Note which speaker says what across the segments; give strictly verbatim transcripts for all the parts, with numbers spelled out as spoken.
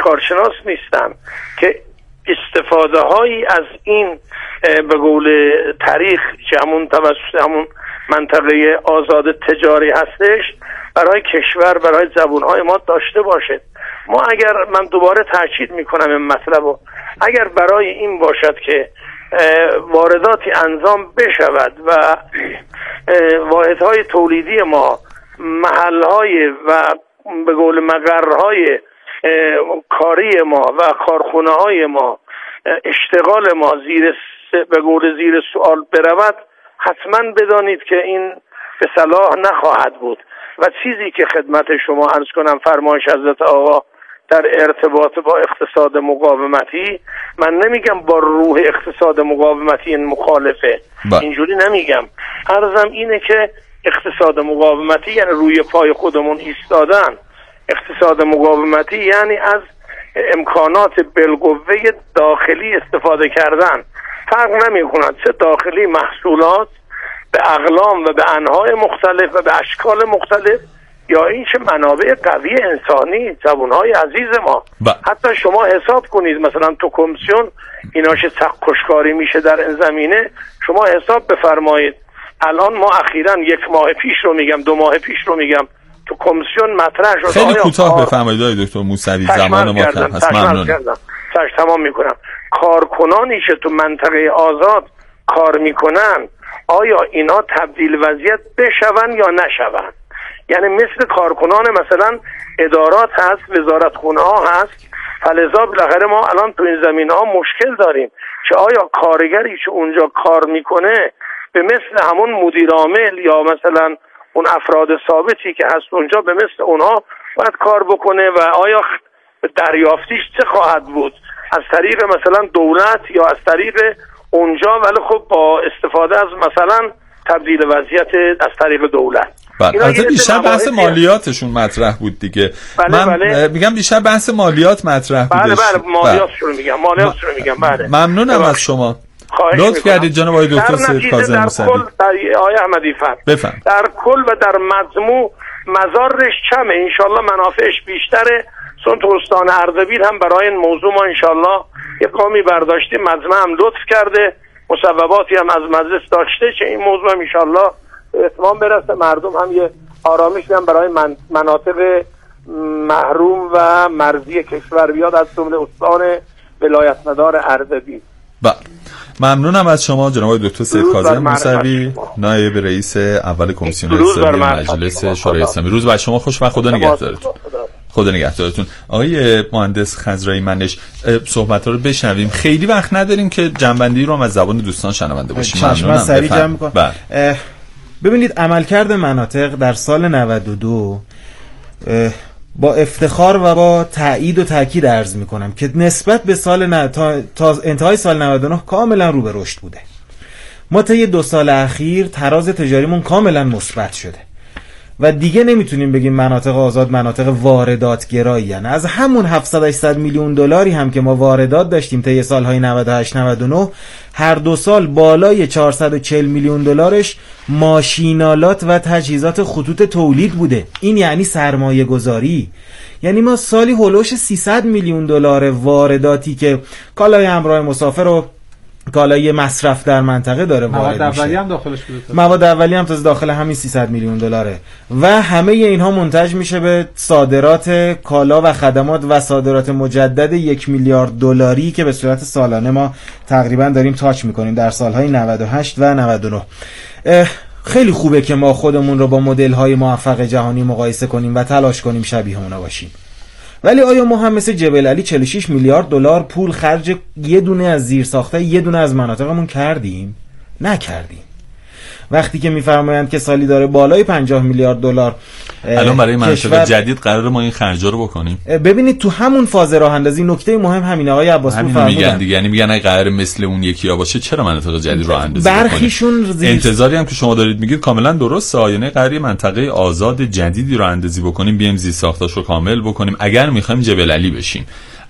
Speaker 1: کارشناس نیستم که استفاده هایی از این به قول تاریخ که همون توسط همون منطقه آزاد تجاری هستش برای کشور، برای زبونهای ما داشته باشد. ما اگر، من دوباره تاکید میکنم این مطلب رو، اگر برای این باشد که وارداتی انجام بشود و واحدهای تولیدی ما، محلهای و به قول مقرهای کاری ما و کارخونه های ما، اشتغال ما زیر به قول زیر سوال برود، حتما بدانید که این به صلاح نخواهد بود. و چیزی که خدمت شما عرض کنم، فرمایش حضرت آقا در ارتباط با اقتصاد مقاومتی، من نمیگم با روح اقتصاد مقاومتی این مخالفه، با. اینجوری نمیگم. عرضم اینه که اقتصاد مقاومتی یعنی روی پای خودمون ایستادن. اقتصاد مقاومتی یعنی از امکانات بالقوه داخلی استفاده کردن. فرق نمی کند چه داخلی محصولات به اقلام و به انواع مختلف و به اشکال مختلف، یا این چه منابع قوی انسانی، جوانهای عزیز ما. با. حتی شما حساب کنید مثلا تو کمیسیون اینا چه کشکاری میشه در این زمینه، شما حساب بفرمایید. الان ما اخیراً یک ماه پیش رو میگم، دو ماه پیش رو میگم، تو کمیسیون مطرح شد.
Speaker 2: خیلی کوتاه بفرمایید آقای دکتر موسوی، زمان ما کم هست. ممنون.
Speaker 1: سرش تمام میکنم. کارکنانی که تو منطقه آزاد کار میکنن، آیا اینا تبدیل وضعیت بشون یا نشون؟ یعنی مثل کارکنان مثلا ادارات هست، وزارتخونه ها هست، فلذا بالاخره ما الان تو این زمینه ها مشکل داریم که آیا کارگری که اونجا کار میکنه به مثل همون مدیر عامل یا مثلا اون افراد ثابتی که هست اونجا به مثل اونها باید کار بکنه و آیا دریافتیش چه خواهد بود؟ از طریق مثلا دولت یا از طریق اونجا، ولی خب با استفاده از مثلا تبدیل وضعیت از طریق دولت.
Speaker 2: بله، بیشتر بحث مالیاتشون مطرح بود دیگه.
Speaker 1: بله
Speaker 2: من
Speaker 1: بله.
Speaker 2: میگم بیشتر بحث مالیات مطرح بود.
Speaker 1: بله بله مالیاتشون رو میگم، مالیاتشون رو میگم. بله.
Speaker 2: ممنونم از شما. لطف کردید جناب آقای دکتر سید کاظم موسوی. در کل
Speaker 1: در آقای احمدی فر در کل و در مجموع مزارش کمه، انشالله منافعش بیشتره. چون تو استان اردبیل هم برای این موضوع ما انشالله یک قامی برداشتیم، مجمع هم لطف کرده، مصوباتی هم از مجلس داشته که این موضوع هم انشالله اتمام برسه، مردم هم یه آرامش هم برای من مناطق محروم و مرزی کشور بیاد، از جمله استان ولایت مدار اردبیل.
Speaker 2: بله، ممنونم از شما جناب دکتر سید کاظم موسوی، نایب رئیس اول کمیسیون اسلامی مجلس شورای اسلامی. روز بر شما خوش و خدا نگهدارتون. خدا نگهدارتون. آقای مهندس خضرایی منش، صحبت‌ها رو بشنویم، خیلی وقت نداریم که جنبندی رو هم از زبان دوستان شنونده باشیم.
Speaker 3: ممنونم. سریع جمع می‌کنم. ببینید عملکرد مناطق در سال نود و دو با افتخار و با تأیید و تاکید عرض میکنم که نسبت به سال ن... تا... تا انتهای سال نود و نه کاملا رو به رشد بوده. ما طی دو سال اخیر تراز تجاریمون کاملا مثبت شده و دیگه نمیتونیم بگیم مناطق آزاد مناطق واردات گرایی. یعنی از همون هفتصد هشتصد میلیون دلاری هم که ما واردات داشتیم طی سالهای نود و هشت نود و نه، هر دو سال بالای چهارصد و چهل میلیون دلارش ماشینالات و تجهیزات خطوط تولید بوده. این یعنی سرمایه گذاری. یعنی ما سالی هولوش سیصد میلیون دلار وارداتی که کالای همراه مسافر و کالای مصرف در منطقه داره وارد میشه. مواد اولیه هم داخلش بوده. مواد اولیه هم تازه داخل همین سیصد میلیون دلاره و همه اینها منتج میشه به صادرات کالا و خدمات و صادرات مجدد یک میلیارد دلاری که به صورت سالانه ما تقریبا داریم تاچ میکنیم در سالهای نود و هشت و نود و نه. خیلی خوبه که ما خودمون رو با مدل‌های موفق جهانی مقایسه کنیم و تلاش کنیم شبیه اونا باشیم. ولی آیا ما هم مثل جبل علی چهل و شش میلیارد دلار پول خرج یه دونه از زیرساخت‌های یه دونه از مناطقمون کردیم؟ نکردیم. وقتی که میفرمایند که سالی داره بالای پنجاه میلیارد دلار
Speaker 2: الان برای مناطق جدید قراره ما این خرجا رو بکنیم.
Speaker 3: ببینید تو همون فاز راه اندازی نکته مهم همین آقای عباسی
Speaker 2: فرمودن. میگن دیگه، یعنی میگن اگه قرار مثل اون یکی‌ها باشه چرا مناطق جدید راه اندازی بکنیم؟
Speaker 3: برخیشون زیر...
Speaker 2: انتظاری هم که شما دارید میگید کاملا درسته، یعنی قراره منطقه آزاد جدیدی راه اندازی بکنیم، بیایم زیر ساختاشو کامل بکنیم اگر میخوایم جبل علی بشیم.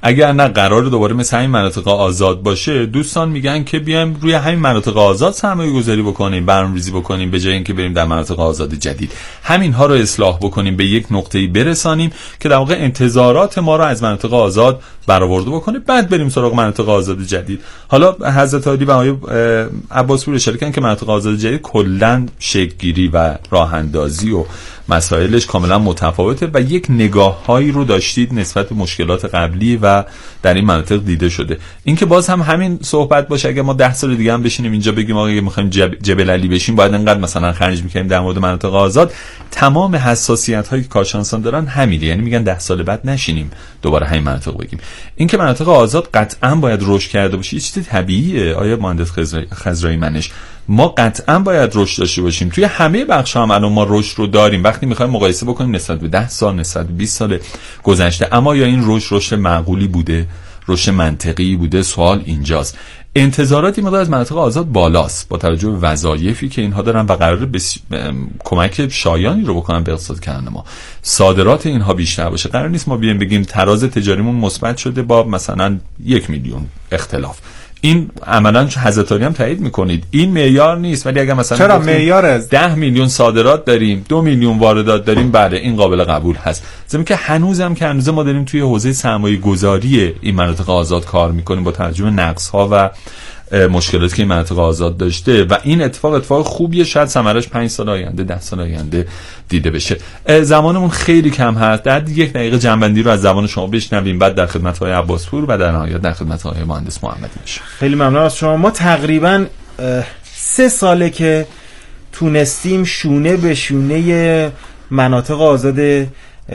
Speaker 2: اگر نه قرار دوباره مثل همین مناطق آزاد باشه، دوستان میگن که بیایم روی همین مناطق آزاد سرمایه گذاری بکنیم، برنامه‌ریزی بکنیم، به جای اینکه بریم در مناطق آزاد جدید. همین ها رو اصلاح بکنیم، به یک نقطه‌ای برسانیم که در واقع انتظارات ما رو از مناطق آزاد برآورده بکنه، بعد بریم سراغ مناطق آزاد جدید. حالا حضرت عالی و آقای عباسپور اشاره کردن که مناطق آزاد جدید کلاً شکل گیری و راه اندازی و مسائلش کاملا متفاوته و یک نگاه‌هایی رو داشتید نسبت به مشکلات قبلی و در این مناطق دیده شده. این که باز هم همین صحبت باشه، اگه ما ده سال دیگه هم بشینیم اینجا بگیم آقا اگه می‌خوایم جب... جبل علی بشیم باید انقدر مثلا خرج می‌کنیم در مورد مناطق آزاد، تمام حساسیت‌هایی که کارشناسان دارن همینه، یعنی میگن ده سال بعد نشینیم دوباره همین مناطق بگیم. این که مناطق آزاد قطعاً باید رشد کرده باشه، چیز طبیعیه. آیا مهندس خضرایی منش، ما قطعاً باید رشد داشته باشیم. توی همه بخش‌ها هم الان ما رشد رو داریم وقتی می‌خوایم مقایسه بکنیم نسبت به ده سال، نسبت به بیست سال گذشته. اما یا این رشد رشد معقولی بوده، رشد منطقی بوده؟ سوال اینجاست. انتظاراتی مقدار از مناطق آزاد بالاست با توجه به وظایفی که اینها دارن و قراره بس... کمک شایانی رو بکنن به اقتصاد کشور ما. صادرات اینها بیشتر باشه. قرار نیست ما بیایم بگیم تراز تجاریمون مثبت شده با مثلا یک میلیون اختلاف. این عملاً حضرت عالی هم تایید میکنید این معیار نیست، ولی اگر مثلا
Speaker 4: چرا معیار
Speaker 2: ده میلیون صادرات داریم، دو میلیون واردات داریم، بله این قابل قبول هست. زمین که هنوزم که هنوز ما داریم توی حوزه سرمایه گذاری این مناطق آزاد کار میکنیم با توجه به نقص ها و مشکلاتی که این مناطق آزاد داشته و این اتفاق اتفاق خوبیه، شاید ثمرش پنج سال آینده ده سال آینده دیده بشه. زمانمون خیلی کم هست، در یک دقیقه جنبندی رو از زبان شما بشنویم، بعد در خدمت های عباسپور و در نهایت در خدمت های مهندس محمدی میشه.
Speaker 3: خیلی ممنون از شما. ما تقریبا سه ساله که تونستیم شونه به شونه مناطق آزاد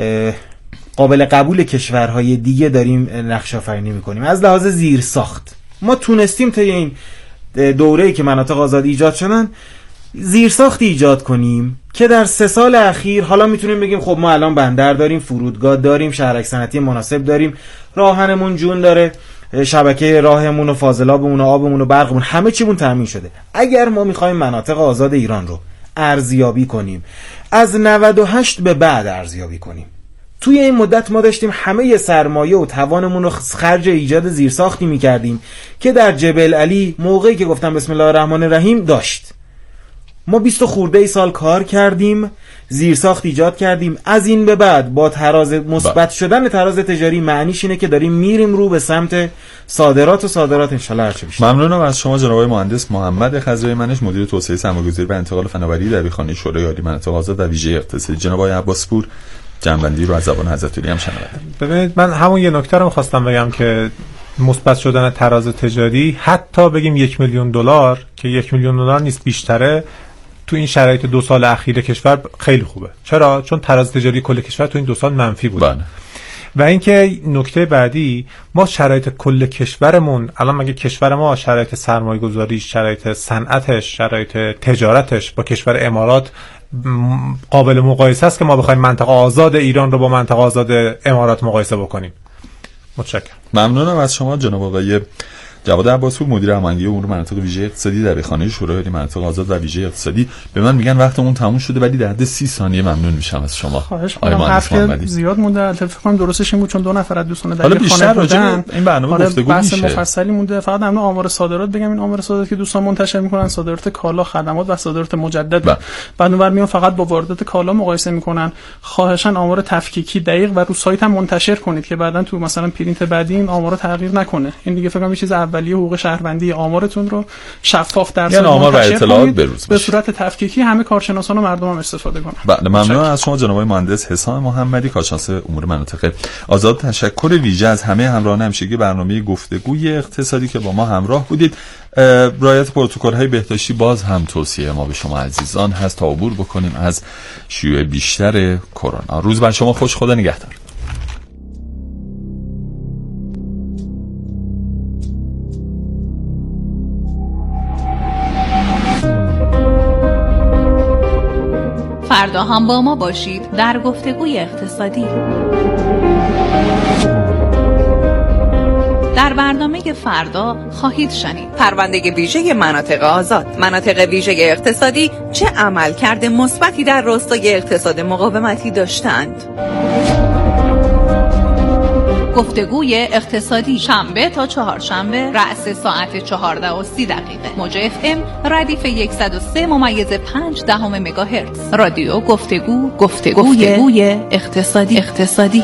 Speaker 3: قابل قبول کشورهای دیگه داریم نقش آفرینی میکنیم. از لحاظ زیر ساخت ما تونستیم تا این دوره‌ای که مناطق آزاد ایجاد شدن زیرساخت ایجاد کنیم که در سه سال اخیر حالا میتونیم بگیم خب ما الان بندر داریم، فرودگاه داریم، شهرک صنعتی مناسب داریم، راهنمون جون داره، شبکه راهمون و فاضلابمون و آبمون و برقمون همه چیمون تامین شده. اگر ما میخوایم مناطق آزاد ایران رو ارزیابی کنیم، از نود و هشت به بعد ارزیابی کنیم، توی این مدت ما داشتیم همه سرمایه و توانمون رو خرج ایجاد زیرساختی میکردیم که در جبل علی موقعی که گفتم بسم الله الرحمن الرحیم داشت. ما بیست خورده ای سال کار کردیم، زیرساخت ایجاد کردیم. از این به بعد با تراز مثبت شدن تراز تجاری معنیش اینه که داریم میریم رو به سمت صادرات و صادرات ان شاء الله هرچه بیشتر.
Speaker 2: ممنونم از شما جناب مهندس محمد خضرایی منش، مدیر توسعه سرمایه‌گذاری و انتقال فناوری دبیرخانه شورای عالی مناطق آزاد و ویژه اقتصادی. جناب آقای عباسپور جنبندی رو از زبان حضرت علی هم شنیدم.
Speaker 4: ببینید من همون یه نکته رو می‌خواستم بگم که مثبت شدن تراز تجاری حتی بگیم یک میلیون دلار که یک میلیون دلار نیست بیشتره، تو این شرایط دو سال اخیر کشور خیلی خوبه. چرا؟ چون تراز تجاری کل کشور تو این دو سال منفی بود. بله. و اینکه نکته بعدی، ما شرایط کل کشورمون الان مگه کشور ما شرایط سرمایه گذاری، شرایط صنعتش، شرایط تجارتش با کشور امارات قابل مقایسه است که ما بخوایم منطقه آزاد ایران رو با منطقه آزاد امارات مقایسه بکنیم؟ متشکرم.
Speaker 2: ممنونم از شما جناب آقای جواد عباسپور، مدیر عملی امور مناطق ویژه اقتصادی در دبیرخانه شورای عالی مناطق آزاد و ویژه اقتصادی. به من میگن وقتمون تموم شده ولی در حد سی ثانیه ممنون میشم از شما.
Speaker 5: خواهش می‌کنم. حرف زیاد مونده، البته فکر کنم درستش این بود چون دو نفر از دوستان
Speaker 2: در خانه بودن. این برنامه گفتگو
Speaker 5: بحث مفصلی مونده. فقط همون آمار صادرات بگم، این آمار صادرات که دوستان منتشر میکنن صادرات کالا، خدمات و صادرات مجدد. بعد اونور میون فقط با واردات کالا مقایسه میکنن. خواهشاً آمار تفکیکی دقیق و رو سایت هم منتشر کنید که بعداً تو مثلا پرینت بعدی این آمارا تغییر نکنه. این دیگه فکر کنم یه چیز اولیه حقوق شهروندی آمارتون رو شفاف در
Speaker 2: یعنی آمار و اطلاعات بروز
Speaker 5: به صورت تفکیکی همه کارشناسان و مردم هم استفاده کنن.
Speaker 2: بله ممنون از شما جناب مهندس حسام محمدی، کارشناس امور مناطق آزاد. تشکر ویژه از همه همراهان همیشگی برنامه گفتگوی اقتصادی که با ما همراه بودید. رعایت پروتکل‌های بهداشتی باز هم توصیه ما به شما عزیزان هست تا عبور بکنیم از شیوع بیشتر کرونا. روز بر شما خوش، خدا نگهدار.
Speaker 6: فردا هم با ما باشید در گفتگوی اقتصادی. در برنامه فردا خواهید شنید پرونده ویژه مناطق آزاد، مناطق ویژه اقتصادی چه عملکرد مثبتی در راستای اقتصاد مقاومتی داشتند. گفتگوی اقتصادی شنبه تا چهارشنبه رأس ساعت چهارده و سی دقیقه. موج اف ام ردیف صد و سه ممیز پنج دهم مگاهرتز. رادیو گفتگو گفتگوی, گفتگوی اقتصادی اقتصادی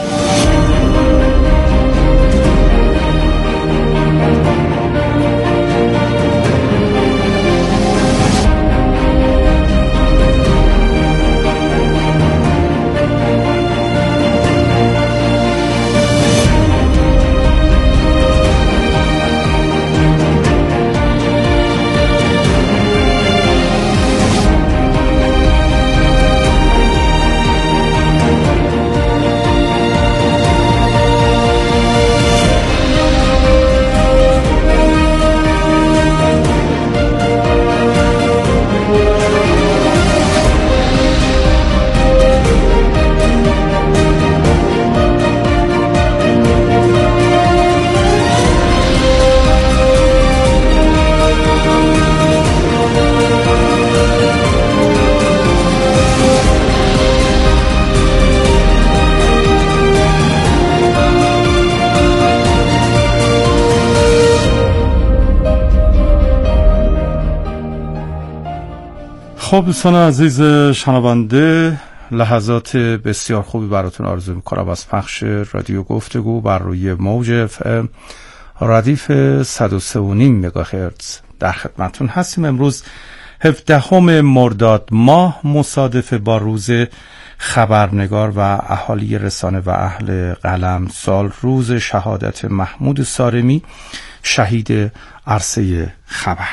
Speaker 7: خب دوستان عزیز شنونده، لحظات بسیار خوبی براتون آرزو میکنم از پخش رادیو گفتگو بر روی موج اف ام ردیف صد و سه و نیم مگاهرتز در خدمتون هستیم. امروز هفدهم مرداد ماه مصادف با روز خبرنگار و اهالی رسانه و اهل قلم سال، روز شهادت محمود سارمی شهید عرصه خبر.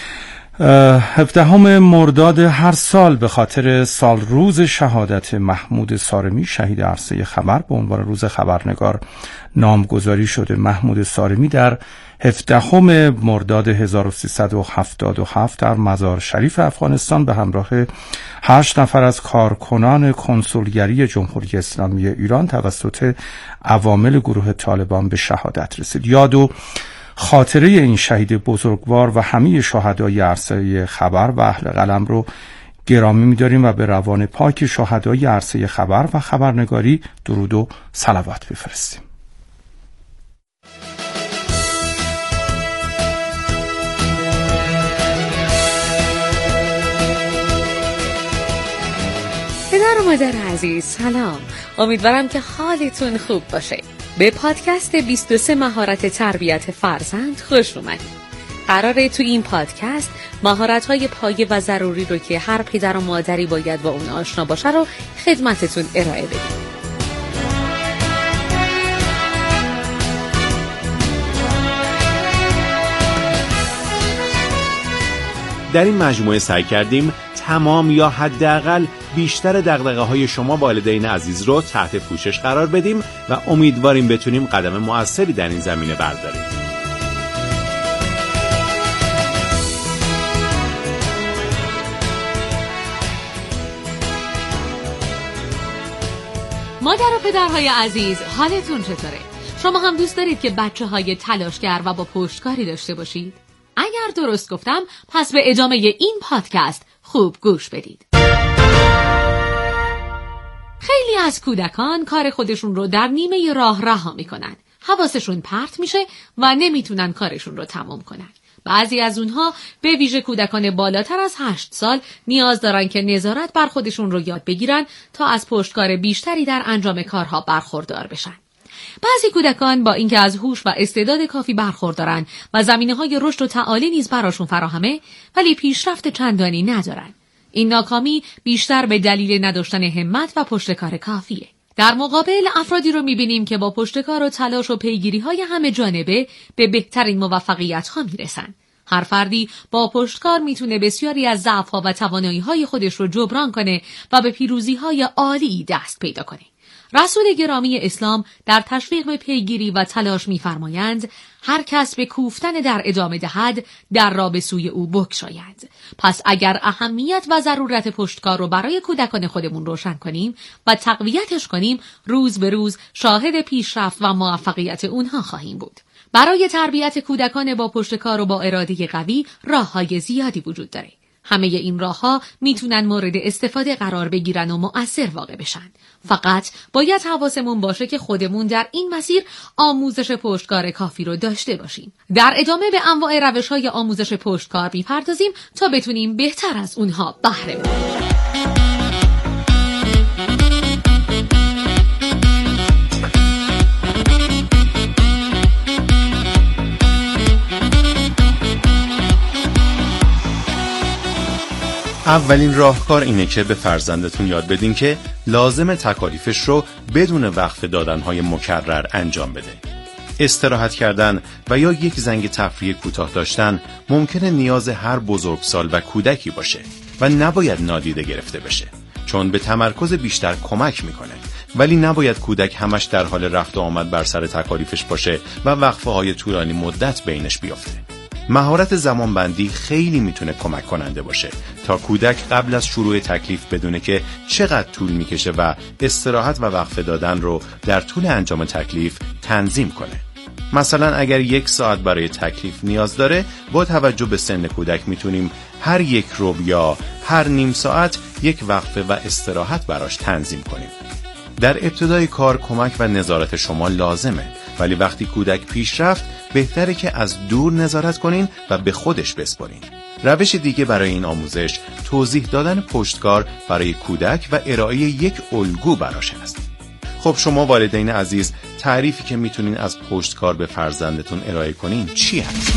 Speaker 7: هفدهم مرداد هر سال به خاطر سال روز شهادت محمود سارمی شهید عرصه خبر به عنوان روز خبرنگار نامگذاری شده. محمود سارمی در هفدهم مرداد هزار و سیصد و هفتاد و هفت در مزار شریف افغانستان به همراه هشت نفر از کارکنان کنسولگری جمهوری اسلامی ایران توسط عوامل گروه طالبان به شهادت رسید. یاد و خاطره این شهید بزرگوار و همه شهدای عرصه خبر و اهل قلم رو گرامی می‌داریم و به روان پاک شهدای عرصه خبر و خبرنگاری درود و صلوات بفرستیم.
Speaker 8: پدر و مادر عزیز سلام، امیدوارم که حالتون خوب باشه. به پادکست بیست و سه مهارت تربیت فرزند خوش اومدید. قراره تو این پادکست مهارت‌های پایه و ضروری رو که هر پدر و مادری باید با اون آشنا باشه رو خدمتتون ارائه بدیم.
Speaker 9: در این مجموعه سعی کردیم تمام یا حداقل بیشتر دغدغه‌های شما والدین عزیز رو تحت پوشش قرار بدیم و امیدواریم بتونیم قدم مؤثری در این زمینه برداریم.
Speaker 8: مادر و پدرهای عزیز، حالتون چطوره؟ شما هم دوست دارید که بچه‌های تلاشگر و با پشتکاری داشته باشید؟ اگر درست گفتم، پس به ادامه این پادکست خوب گوش بدید. خیلی از کودکان کار خودشون رو در نیمه راه رها میکنن. حواسشون پرت میشه و نمیتونن کارشون رو تمام کنن. بعضی از اونها به ویژه کودکان بالاتر از هشت سال نیاز دارن که نظارت بر خودشون رو یاد بگیرن تا از پشتکار بیشتری در انجام کارها برخوردار بشن. بعضی کودکان با اینکه از هوش و استعداد کافی برخوردارن و زمینه‌های رشد و تعالی نیز براشون فراهمه، ولی پیشرفت چندانی ندارن. این ناکامی بیشتر به دلیل نداشتن همت و پشتکار کافیه. در مقابل افرادی رو می‌بینیم که با پشتکار و تلاش و پیگیری‌های همه جانبه به بهترین موفقیت‌ها میرسن. هر فردی با پشتکار میتونه بسیاری از ضعف‌ها و توانایی‌های خودش رو جبران کنه و به پیروزی‌های عالی دست پیدا کنه. رسول گرامی اسلام در تشویق به پیگیری و تلاش می‌فرمایند هر کس به کوفتن در ادامه دهد در را به سوی او بگشاید. پس اگر اهمیت و ضرورت پشتکار رو برای کودکان خودمون روشن کنیم و تقویتش کنیم، روز به روز شاهد پیشرفت و موفقیت اونها خواهیم بود. برای تربیت کودکان با پشتکار و با اراده قوی راه‌های زیادی وجود داره. همه این راه‌ها میتونن مورد استفاده قرار بگیرن و مؤثر واقع بشن. فقط باید حواسمون باشه که خودمون در این مسیر آموزش پشتکار کافی رو داشته باشیم. در ادامه به انواع روش‌های آموزش پشتکار میپردازیم تا بتونیم بهتر از اونها بهره ببریم.
Speaker 9: اولین راهکار اینه که به فرزندتون یاد بدین که لازم تکالیفش رو بدون وقفه دادنهای مکرر انجام بده. استراحت کردن و یا یک زنگ تفریح کوتاه داشتن ممکنه نیاز هر بزرگسال و کودکی باشه و نباید نادیده گرفته بشه، چون به تمرکز بیشتر کمک میکنه. ولی نباید کودک همش در حال رفت و آمد بر سر تکالیفش باشه و وقفه های طولانی مدت بینش بیفته. مهارت زمانبندی خیلی میتونه کمک کننده باشه تا کودک قبل از شروع تکلیف بدونه که چقدر طول میکشه و استراحت و وقفه دادن رو در طول انجام تکلیف تنظیم کنه. مثلا اگر یک ساعت برای تکلیف نیاز داره، با توجه به سن کودک میتونیم هر یک ربع یا هر نیم ساعت یک وقفه و استراحت براش تنظیم کنیم. در ابتدای کار کمک و نظارت شما لازمه، ولی وقتی کودک پیش رفت بهتره که از دور نظارت کنین و به خودش بسپارین. روش دیگه برای این آموزش توضیح دادن پشتکار برای کودک و ارائه یک الگو براش هست. خب شما والدین عزیز، تعریفی که میتونین از پشتکار به فرزندتون ارائه کنین چی هست؟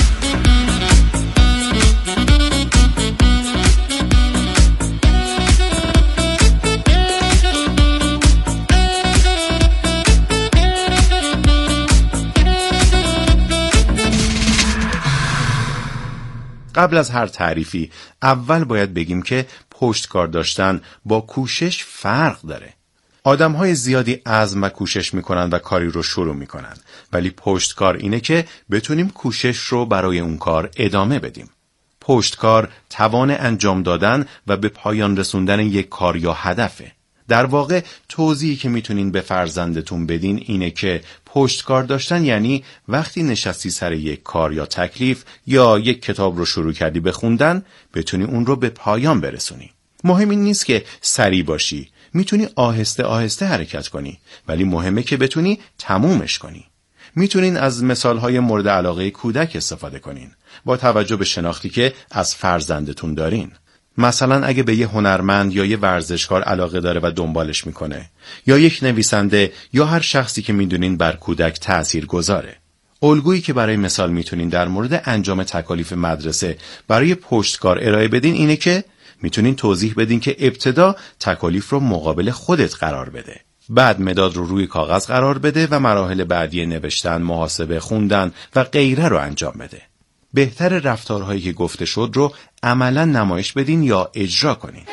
Speaker 9: قبل از هر تعریفی اول باید بگیم که پشتکار داشتن با کوشش فرق داره. آدم‌های زیادی عزم و کوشش میکنن و کاری رو شروع میکنن، ولی پشتکار اینه که بتونیم کوشش رو برای اون کار ادامه بدیم. پشتکار توان انجام دادن و به پایان رسوندن یک کار یا هدفه. در واقع توضیحی که میتونین به فرزندتون بدین اینه که پشتکار داشتن یعنی وقتی نشستی سر یک کار یا تکلیف یا یک کتاب رو شروع کردی به خوندن، بتونی اون رو به پایان برسونی. مهم این نیست که سریع باشی، میتونی آهسته آهسته حرکت کنی، ولی مهمه که بتونی تمومش کنی. میتونین از مثالهای مورد علاقه کودک استفاده کنین با توجه به شناختی که از فرزندتون دارین. مثلا اگه به یه هنرمند یا یه ورزشکار علاقه داره و دنبالش میکنه، یا یک نویسنده یا هر شخصی که میدونین بر کودک تأثیر گذاره. الگویی که برای مثال میتونین در مورد انجام تکالیف مدرسه برای پشتکار ارائه بدین اینه که میتونین توضیح بدین که ابتدا تکالیف رو مقابل خودت قرار بده، بعد مداد رو روی کاغذ قرار بده و مراحل بعدی نوشتن، محاسبه، خوندن و غیره رو انجام بده. بهتر رفتارهایی که گفته شد رو عملا نمایش بدین یا اجرا کنین.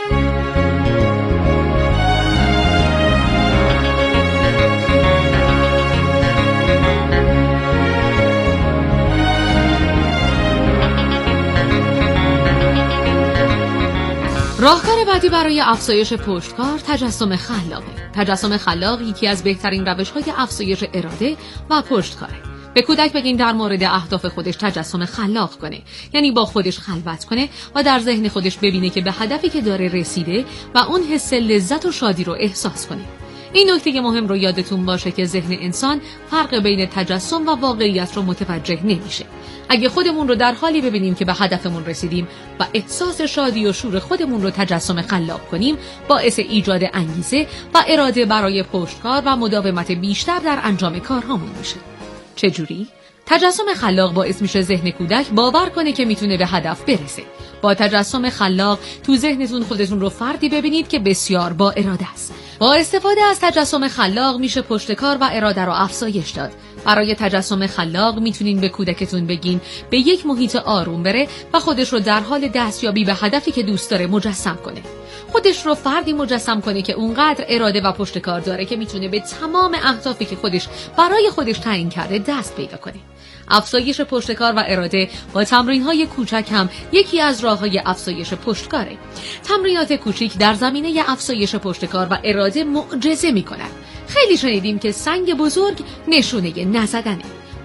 Speaker 8: راهکار بعدی برای افزایش پشتکار تجسم خلاقه. تجسم خلاق یکی از بهترین روش‌های افزایش اراده و پشتکاره. به کودک بگین در مورد اهداف خودش تجسم خلاق کنه، یعنی با خودش خلوت کنه و در ذهن خودش ببینه که به هدفی که داره رسیده و اون حس لذت و شادی رو احساس کنه. این نکته مهم رو یادتون باشه که ذهن انسان فرق بین تجسم و واقعیت رو متوجه نمیشه. اگه خودمون رو در حالی ببینیم که به هدفمون رسیدیم و احساس شادی و شور خودمون رو تجسم خلاق کنیم، باعث ایجاد انگیزه و اراده برای پشتکار و مداومت بیشتر در انجام کارهامون میشه. چجوری؟ تجسم خلاق باعث میشه ذهن کودک باور کنه که میتونه به هدف برسه. با تجسم خلاق تو ذهنتون خودتون رو فردی ببینید که بسیار با اراده است. با استفاده از تجسم خلاق میشه پشتکار و اراده رو افزایش داد. برای تجسم خلاق میتونین به کودکتون بگین به یک محیط آروم بره و خودش رو در حال دستیابی به هدفی که دوست داره مجسم کنه. خودش رو فردی مجسم کنه که اونقدر اراده و پشتکار داره که میتونه به تمام اهدافی که خودش برای خودش تعیین کرده دست پیدا کنه. افزایش پشتکار و اراده با تمرین‌های کوچک هم یکی از راه‌های افزایش پشتکاره. تمرینات کوچیک در زمینه افزایش پشتکار و اراده معجزه می‌کنند. خیلی شنیدیم که سنگ بزرگ نشونه نزدنه.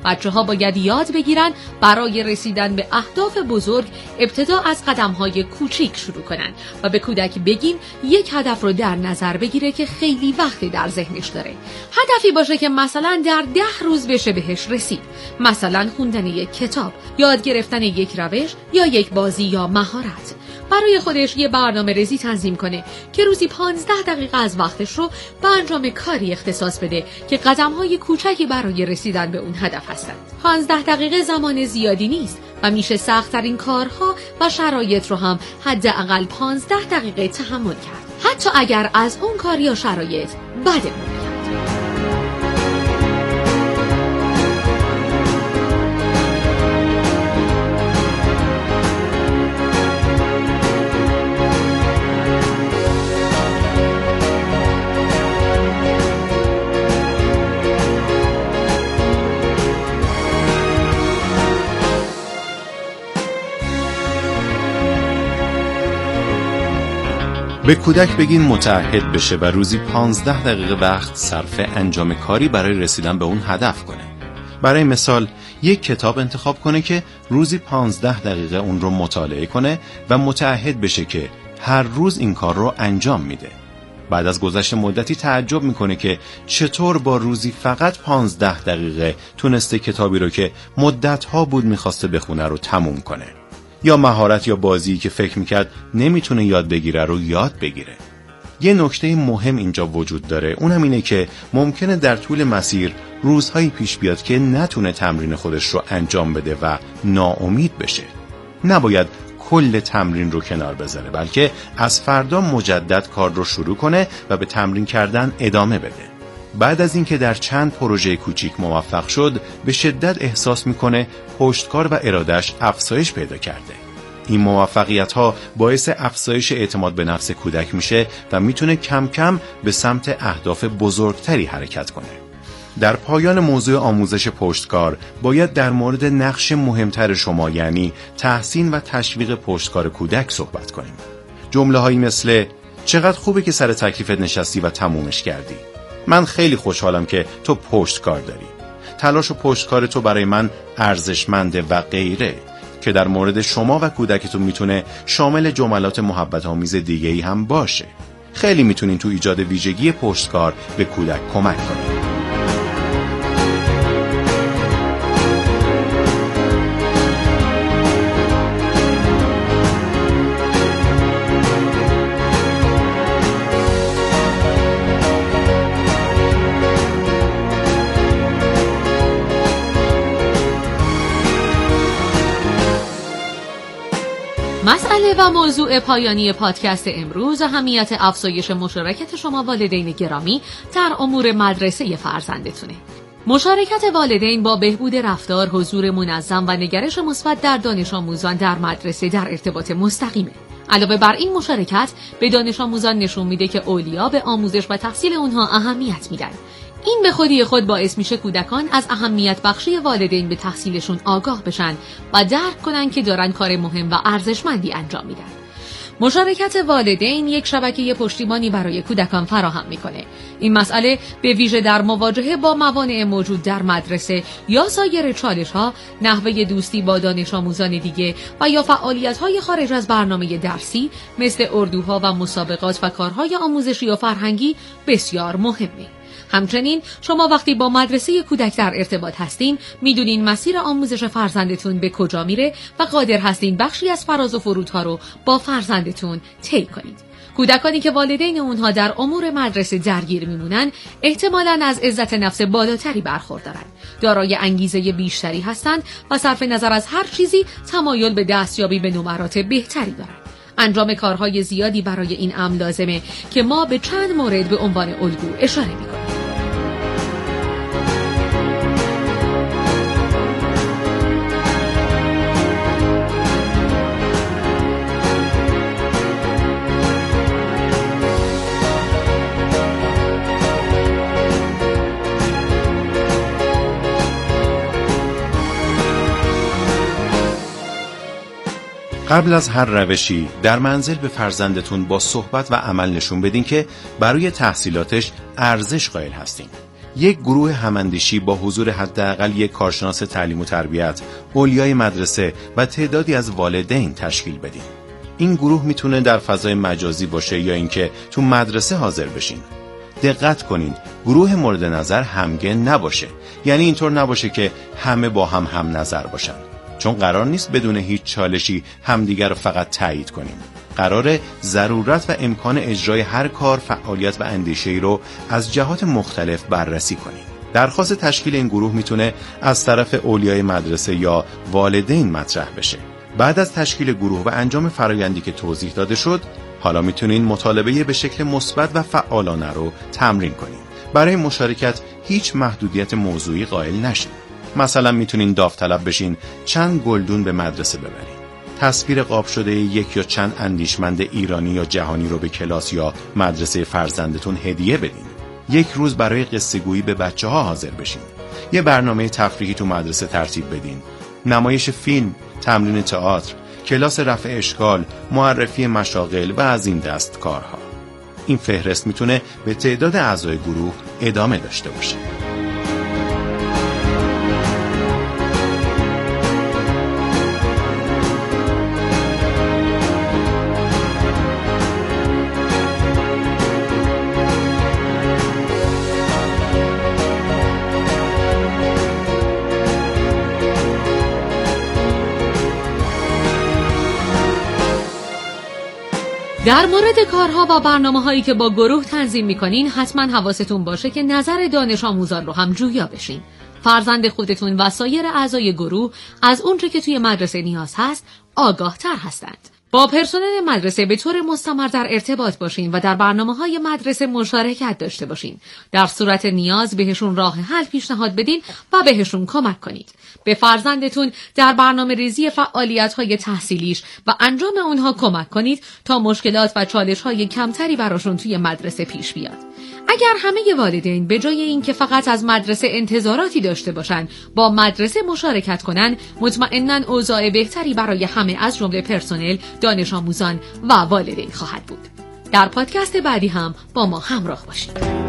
Speaker 8: بچه‌ها باید یاد بگیرن برای رسیدن به اهداف بزرگ ابتدا از قدم‌های کوچیک شروع کنن و به کودک بگیم یک هدف رو در نظر بگیره که خیلی وقت در ذهنش داره. هدفی باشه که مثلا در ده روز بشه بهش رسید. مثلا خوندن یک کتاب، یاد گرفتن یک روش یا یک بازی یا مهارت. برای خودش یه برنامه ریزی تنظیم کنه که روزی پانزده دقیقه از وقتش رو به انجام کاری اختصاص بده که قدم‌های کوچکی برای رسیدن به اون هدف هستند. پانزده دقیقه زمان زیادی نیست و میشه سخت‌ترین کارها و شرایط رو هم حداقل پانزده دقیقه تحمل کرد، حتی اگر از اون کار یا شرایط بدمون میاد.
Speaker 9: به کودک بگین متعهد بشه و روزی پانزده دقیقه وقت صرف انجام کاری برای رسیدن به اون هدف کنه. برای مثال یک کتاب انتخاب کنه که روزی پانزده دقیقه اون رو مطالعه کنه و متعهد بشه که هر روز این کار رو انجام میده. بعد از گذشت مدتی تعجب میکنه که چطور با روزی فقط پانزده دقیقه تونسته کتابی رو که مدتها بود میخواسته بخونه رو تموم کنه. یا مهارت یا بازی که فکر میکرد نمیتونه یاد بگیره رو یاد بگیره. یه نکته مهم اینجا وجود داره، اونم اینه که ممکنه در طول مسیر روزهایی پیش بیاد که نتونه تمرین خودش رو انجام بده و ناامید بشه. نباید کل تمرین رو کنار بذاره، بلکه از فردا مجدد کار رو شروع کنه و به تمرین کردن ادامه بده. بعد از اینکه در چند پروژه کوچیک موفق شد، به شدت احساس میکنه پشتکار و ارادش افزایش پیدا کرده. این موفقیت‌ها باعث افزایش اعتماد به نفس کودک میشه و میتونه کم کم به سمت اهداف بزرگتری حرکت کنه. در پایان موضوع آموزش پشتکار باید در مورد نقش مهمتر شما، یعنی تحسین و تشویق پشتکار کودک صحبت کنیم. جمله‌هایی مثل چقدر خوبه که سر تکلیفت نشستی و تمومش کردی. من خیلی خوشحالم که تو پشتکار داری. تلاش و پشتکار تو برای من ارزشمنده و غیره، که در مورد شما و کودکتون میتونه شامل جملات محبت آمیز دیگه‌ای هم باشه. خیلی میتونین تو ایجاد ویژگی پشتکار به کودک کمک کنید.
Speaker 8: مسئله و موضوع پایانی پادکست امروز اهمیت افزایش مشارکت شما والدین گرامی در امور مدرسه فرزندتونه. مشارکت والدین با بهبود رفتار، حضور منظم و نگرش مثبت در دانش آموزان در مدرسه در ارتباط مستقیمه. علاوه بر این مشارکت به دانش آموزان نشون میده که اولیا به آموزش و تحصیل اونها اهمیت میدن. این به خودی خود باعث میشه کودکان از اهمیت بخشی والدین به تحصیلشون آگاه بشن و درک کنن که دارن کار مهم و ارزشمندی انجام میدن. مشارکت والدین یک شبکه پشتیبانی برای کودکان فراهم میکنه. این مسئله به ویژه در مواجهه با موانع موجود در مدرسه یا سایر چالش‌ها، نحوه دوستی با دانش آموزان دیگه و یا فعالیت‌های خارج از برنامه درسی مثل اردوها و مسابقات و کارهای آموزشی و فرهنگی بسیار مهمه. همچنین شما وقتی با مدرسه کودک در ارتباط هستین، میدونین مسیر آموزش فرزندتون به کجا میره و قادر هستین بخشی از فراز و فرودها رو با فرزندتون طی کنید. کودکانی که والدین اونها در امور مدرسه درگیر میمونن، احتمالاً از عزت نفس بالاتری برخوردارن، دارای انگیزه بیشتری هستند و صرف نظر از هر چیزی تمایل به دستیابی به نمرات بهتری دارن. انجام کارهای زیادی برای این امر لازمه که ما به چند مورد به عنوان الگو اشاره میکنیم.
Speaker 9: قبل از هر روشی در منزل به فرزندتون با صحبت و عمل نشون بدین که برای تحصیلاتش ارزش قائل هستین. یک گروه هماندیشی با حضور حداقل یک کارشناس تعلیم و تربیت، اولیای مدرسه و تعدادی از والدین تشکیل بدین. این گروه میتونه در فضای مجازی باشه یا اینکه تو مدرسه حاضر بشین. دقت کنین گروه مورد نظر همگن نباشه، یعنی اینطور نباشه که همه با هم هم نظر باشن، چون قرار نیست بدون هیچ چالشی همدیگر رو فقط تایید کنیم. قراره ضرورت و امکان اجرای هر کار، فعالیت و اندیشه‌ای رو از جهات مختلف بررسی کنیم. درخواست تشکیل این گروه میتونه از طرف اولیای مدرسه یا والدین مطرح بشه. بعد از تشکیل گروه و انجام فرآیندی که توضیح داده شد، حالا میتونین مطالبه به شکل مثبت و فعالانه رو تمرین کنین. برای مشارکت هیچ محدودیت موضوعی قائل نشین. مثلا میتونین داوطلب بشین چند گلدون به مدرسه ببرین. تصویر قاب شده یک یا چند اندیشمند ایرانی یا جهانی رو به کلاس یا مدرسه فرزندتون هدیه بدین. یک روز برای قصه گویی به بچه ها حاضر بشین. یه برنامه تفریحی تو مدرسه ترتیب بدین. نمایش فیلم، تمرین تئاتر، کلاس رفع اشکال، معرفی مشاغل و از این دست کارها. این فهرست میتونه به تعداد اعضای گروه ادامه داشته باشه.
Speaker 8: در مورد کارها و برنامه‌هایی که با گروه تنظیم می‌کنین حتما حواستون باشه که نظر دانش آموزان رو هم جویا بشین. فرزند خودتون و سایر اعضای گروه از اونچه که توی مدرسه نیاز هست آگاه‌تر هستند. با پرسنل مدرسه به طور مستمر در ارتباط باشین و در برنامه‌های مدرسه مشارکت داشته باشین. در صورت نیاز بهشون راه حل پیشنهاد بدین و بهشون کمک کنید. به فرزندتون در برنامه ریزی فعالیت‌های تحصیلیش و انجام اونها کمک کنید تا مشکلات و چالش‌های کمتری براشون توی مدرسه پیش بیاد. اگر همه والدین به جای اینکه فقط از مدرسه انتظاراتی داشته باشن با مدرسه مشارکت کنن، مطمئناً اوضاع بهتری برای همه از جمله پرسنل، دانش آموزان و والدین خواهد بود. در پادکست بعدی هم با ما همراه باشید.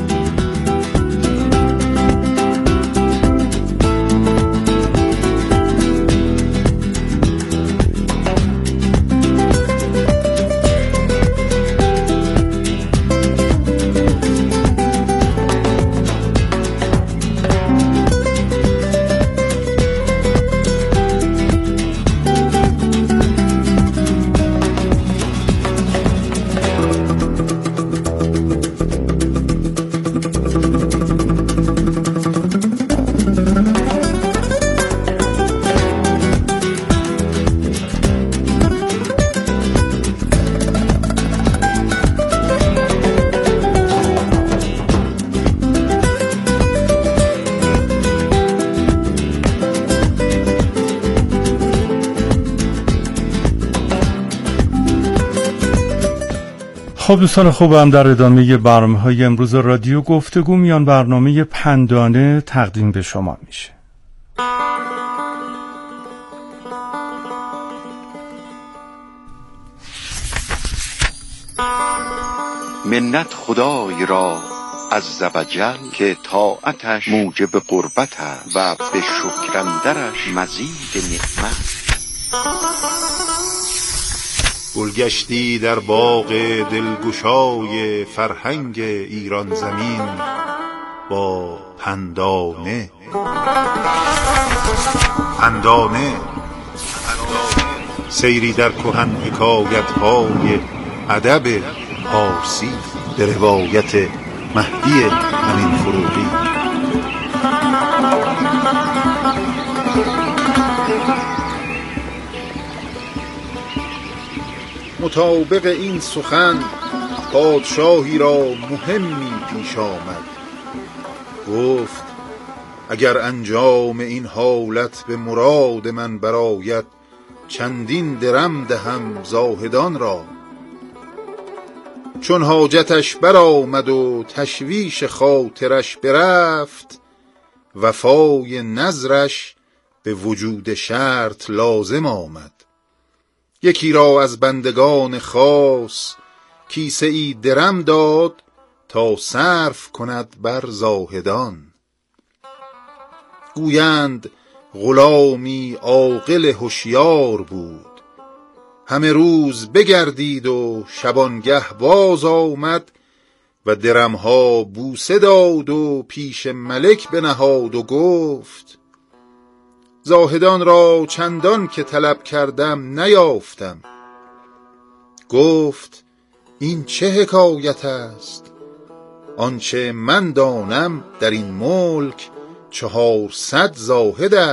Speaker 7: خب دوستان خوبم، در ادامه برنامه‌های امروز رادیو گفتگو میان برنامه پندانه تقدیم به شما میشه.
Speaker 10: منت خدای را عز و جل که طاعتش موجب قربت است و به شکرندرش مزید نعمت.
Speaker 11: گلگشتی در باغ دلگشای فرهنگ ایران زمین با پندانه. پندانه سیری در کهن حکایت‌های ادب پارسی به روایت مهدی امین فروغی. مطابق این سخن پادشاهی را مهمی پیش آمد. گفت اگر انجام این حالت به مراد من برآید، چندین درم دهم زاهدان را. چون حاجتش برآمد و تشویش خاطرش برفت، وفای نذرش به وجود شرط لازم آمد. یکی را از بندگان خاص کیسه ای درم داد تا تا صرف کند بر زاهدان. گویند غلامی عاقل هوشیار بود، همه روز بگردید و شبانگه باز آمد و درمها بوسه داد و پیش ملک بنهاد و گفت زاهدان را چندان که طلب کردم نیافتم. گفت این چه حکایت است؟ آنچه من دانم در این ملک چهارصد زاهد است.